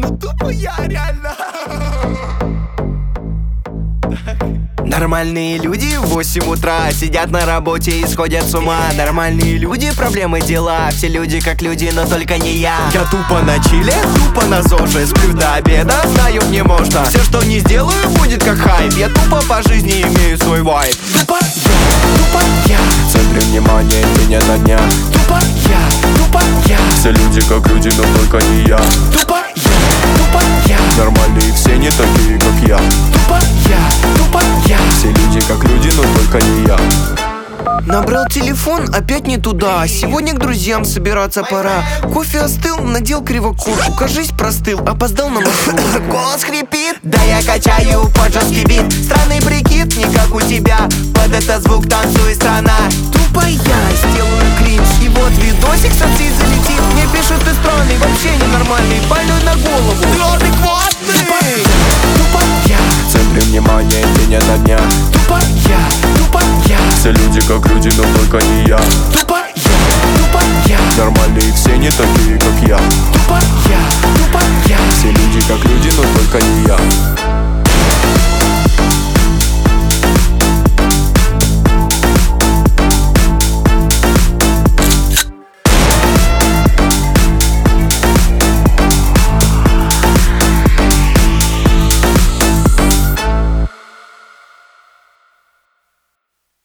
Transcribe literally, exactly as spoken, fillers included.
ну тупая, реально. Нормальные люди в восемь утра сидят на работе и сходят с ума. Нормальные люди, проблемы, дела. Все люди как люди, но только не я. Я тупо на чиле, тупо на зоже. Сплю до обеда, знаю мне можно. Все, что не сделаю, будет как хайп. Я тупо по жизни имею свой вайб. Тупо я, тупо я, В центре внимания день ото дня. тупо я, тупо я, Все люди как люди, но только не я. тупо я, тупо я, Нормальные все не такие, как я. тупо я, тупо я. Все люди как люди, но только не я. Набрал телефон, опять не туда. Сегодня к друзьям собираться пора. Кофе остыл, надел кривокурку. Кажись, простыл, опоздал на маршрут. Голос хрипит, да я качаю под жесткий бит. Странный прикид, не как у тебя. Под этот звук танцует страна. Тупо я сделаю кринж. И вот видосик в соцсети залетит. Мне пишут, ты странный, вообще ненормальный. Больной на голову, ты адекватный. Тупо я, В центре внимания день ото дня. тупо я, тупо я, Все люди как люди, но только не я. тупо я, тупо я, Нормальные все не такие, как я. тупо я, тупо я. Все люди как люди, но только не я.